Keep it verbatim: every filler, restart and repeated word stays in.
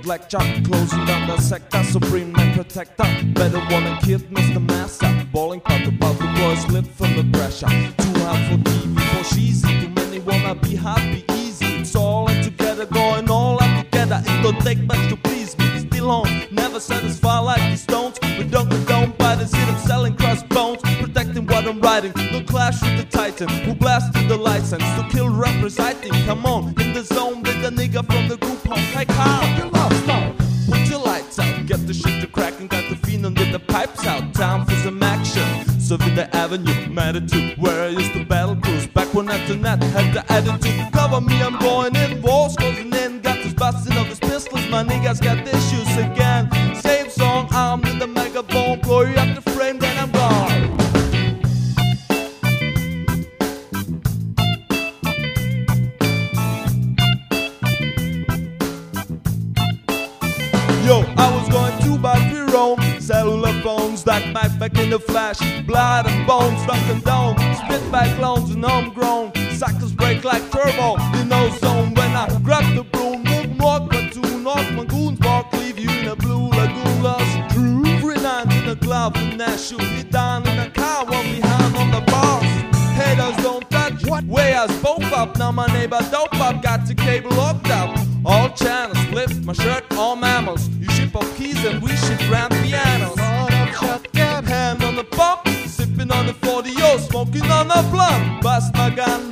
blackjack, closing down the sector, supreme and protector. Better wanna kid Mister Master. Balling part about the boys slip from the pressure. Too hard for T V, for cheesy. Too many wanna be happy, easy. It's all in together, going all out together. It don't take much to please me. Still on, never satisfied like these stones. We don't condone by the see them selling crossbones. Protecting what I'm writing, no clash with the titan who blasted the license to kill representing. Come on, in the zone with the nigga from the group home. Hey Carl, put your lights out, get the shit to cracking, got the fiend under the pipes out. Time for some action. Serving the avenue, attitude where I used to battle cruise. Back when at the net had the attitude. Cover me, I'm going in, walls closing in. Got this busting of his pistols, my niggas got issues again. Same song, armed with the megaphone. Glory up the frame, then I'm gone. Yo, I was going to buy free roam. Cellular phones, that mic back in the flash. Blood and bones, stuck and down. Spit by clones and homegrown. Cycles break like turbo, in no zone. When I grab the broom, move more cartoon. Knock my goons bark, leave you in a blue lagoon. Lost true, three nines in the glove. And that shoot you down in a car, one behind on the bars. Haters don't touch, what? Way us both up. Now my neighbor dope up, got the cable locked up. All channels, lift my shirt, all mammals. You ship up keys and we ship grand pianos. Hand on the pump, sipping on the forty oh, smoking on the blunt. Bust my gun